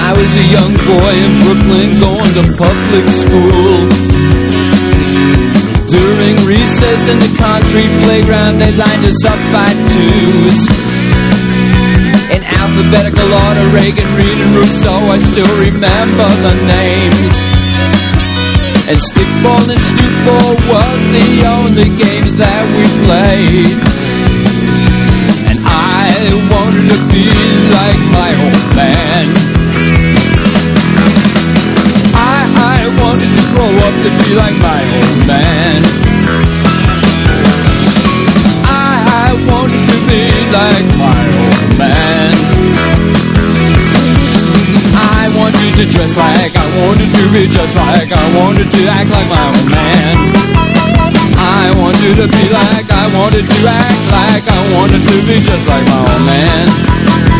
I was a young boy in Brooklyn going to public school. During recess in the concrete playground, they lined us up by twos. In alphabetical order, Reagan, Reed, and Rousseau, I still remember the names. And stickball and stoopball were the only games that we played. And I wanted to be like my old man. I wanted to grow up to be like my old man. I wanted to be like my old man. I wanted to dress like, I wanted to be just like, I wanted to act like my old man. I wanted to be like, I wanted to act like, I wanted to be just like my old man.